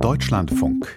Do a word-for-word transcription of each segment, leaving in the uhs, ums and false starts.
Deutschlandfunk.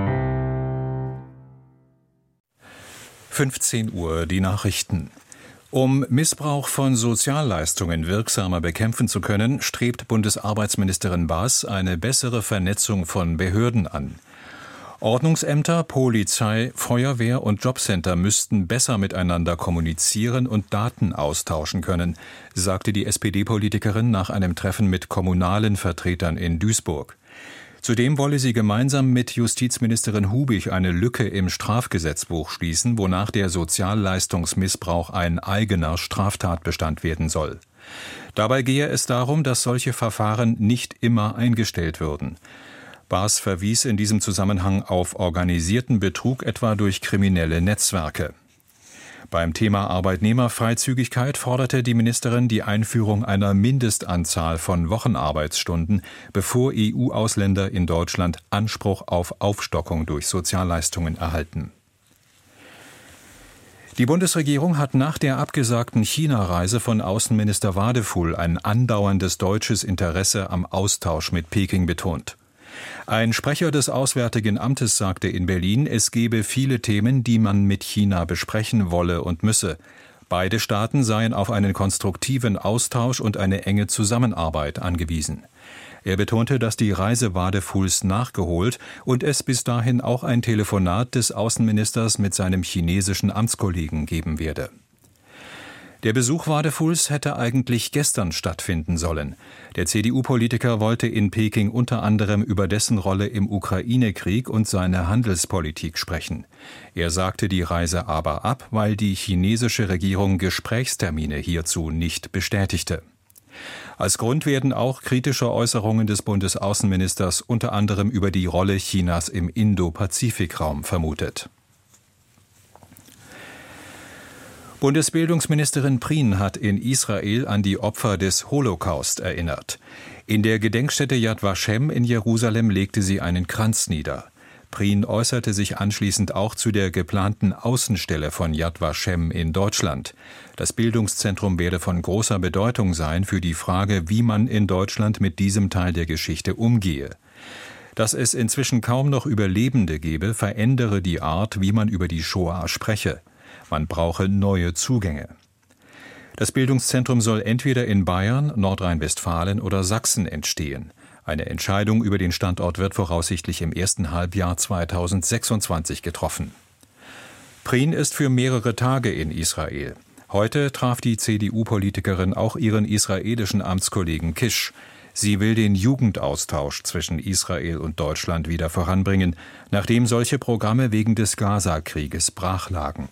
fünfzehn Uhr, die Nachrichten. Um Missbrauch von Sozialleistungen wirksamer bekämpfen zu können, strebt Bundesarbeitsministerin Baas eine bessere Vernetzung von Behörden an. Ordnungsämter, Polizei, Feuerwehr und Jobcenter müssten besser miteinander kommunizieren und Daten austauschen können, sagte die S P D-Politikerin nach einem Treffen mit kommunalen Vertretern in Duisburg. Zudem wolle sie gemeinsam mit Justizministerin Hubig eine Lücke im Strafgesetzbuch schließen, wonach der Sozialleistungsmissbrauch ein eigener Straftatbestand werden soll. Dabei gehe es darum, dass solche Verfahren nicht immer eingestellt würden. Baas verwies in diesem Zusammenhang auf organisierten Betrug etwa durch kriminelle Netzwerke. Beim Thema Arbeitnehmerfreizügigkeit forderte die Ministerin die Einführung einer Mindestanzahl von Wochenarbeitsstunden, bevor E U-Ausländer in Deutschland Anspruch auf Aufstockung durch Sozialleistungen erhalten. Die Bundesregierung hat nach der abgesagten China-Reise von Außenminister Wadefuhl ein andauerndes deutsches Interesse am Austausch mit Peking betont. Ein Sprecher des Auswärtigen Amtes sagte in Berlin, es gebe viele Themen, die man mit China besprechen wolle und müsse. Beide Staaten seien auf einen konstruktiven Austausch und eine enge Zusammenarbeit angewiesen. Er betonte, dass die Reise Wadefuhls nachgeholt und es bis dahin auch ein Telefonat des Außenministers mit seinem chinesischen Amtskollegen geben werde. Der Besuch Wadefuhls hätte eigentlich gestern stattfinden sollen. Der C D U-Politiker wollte in Peking unter anderem über dessen Rolle im Ukraine-Krieg und seine Handelspolitik sprechen. Er sagte die Reise aber ab, weil die chinesische Regierung Gesprächstermine hierzu nicht bestätigte. Als Grund werden auch kritische Äußerungen des Bundesaußenministers unter anderem über die Rolle Chinas im Indo-Pazifik-Raum vermutet. Bundesbildungsministerin Prien hat in Israel an die Opfer des Holocaust erinnert. In der Gedenkstätte Yad Vashem in Jerusalem legte sie einen Kranz nieder. Prien äußerte sich anschließend auch zu der geplanten Außenstelle von Yad Vashem in Deutschland. Das Bildungszentrum werde von großer Bedeutung sein für die Frage, wie man in Deutschland mit diesem Teil der Geschichte umgehe. Dass es inzwischen kaum noch Überlebende gebe, verändere die Art, wie man über die Shoah spreche. Man brauche neue Zugänge. Das Bildungszentrum soll entweder in Bayern, Nordrhein-Westfalen oder Sachsen entstehen. Eine Entscheidung über den Standort wird voraussichtlich im ersten Halbjahr zweitausendsechsundzwanzig getroffen. Prien ist für mehrere Tage in Israel. Heute traf die C D U-Politikerin auch ihren israelischen Amtskollegen Kish. Sie will den Jugendaustausch zwischen Israel und Deutschland wieder voranbringen, nachdem solche Programme wegen des Gaza-Krieges brachlagen.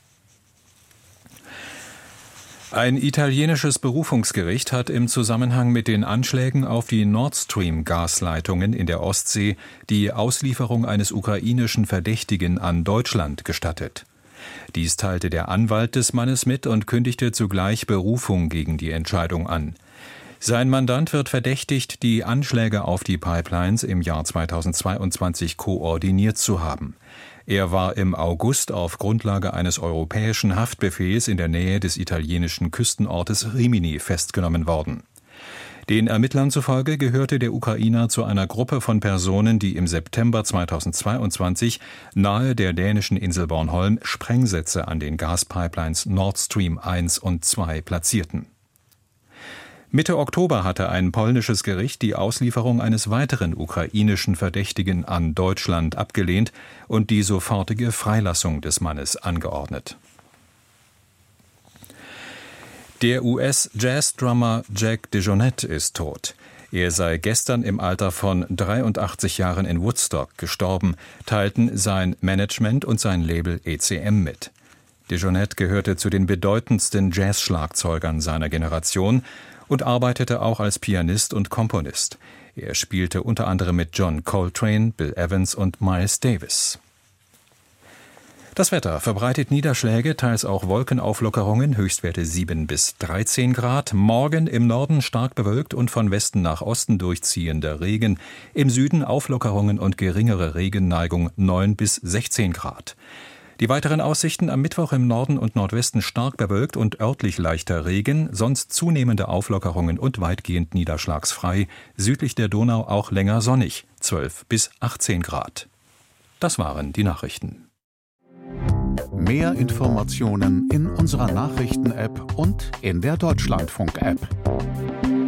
Ein italienisches Berufungsgericht hat im Zusammenhang mit den Anschlägen auf die Nord Stream-Gasleitungen in der Ostsee die Auslieferung eines ukrainischen Verdächtigen an Deutschland gestattet. Dies teilte der Anwalt des Mannes mit und kündigte zugleich Berufung gegen die Entscheidung an. Sein Mandant wird verdächtigt, die Anschläge auf die Pipelines im Jahr zweitausendzweiundzwanzig koordiniert zu haben. Er war im August auf Grundlage eines europäischen Haftbefehls in der Nähe des italienischen Küstenortes Rimini festgenommen worden. Den Ermittlern zufolge gehörte der Ukrainer zu einer Gruppe von Personen, die im September zweitausendzweiundzwanzig nahe der dänischen Insel Bornholm Sprengsätze an den Gaspipelines Nord Stream eins und zwei platzierten. Mitte Oktober hatte ein polnisches Gericht die Auslieferung eines weiteren ukrainischen Verdächtigen an Deutschland abgelehnt und die sofortige Freilassung des Mannes angeordnet. Der U S-Jazz-Drummer Jack DeJohnette ist tot. Er sei gestern im Alter von dreiundachtzig Jahren in Woodstock gestorben, teilten sein Management und sein Label E C M mit. DeJohnette gehörte zu den bedeutendsten Jazz-Schlagzeugern seiner Generation und arbeitete auch als Pianist und Komponist. Er spielte unter anderem mit John Coltrane, Bill Evans und Miles Davis. Das Wetter verbreitet Niederschläge, teils auch Wolkenauflockerungen, Höchstwerte sieben bis dreizehn Grad. Morgen im Norden stark bewölkt und von Westen nach Osten durchziehender Regen. Im Süden Auflockerungen und geringere Regenneigung neun bis sechzehn Grad. Die weiteren Aussichten: am Mittwoch im Norden und Nordwesten stark bewölkt und örtlich leichter Regen, sonst zunehmende Auflockerungen und weitgehend niederschlagsfrei. Südlich der Donau auch länger sonnig, zwölf bis achtzehn Grad. Das waren die Nachrichten. Mehr Informationen in unserer Nachrichten-App und in der Deutschlandfunk-App.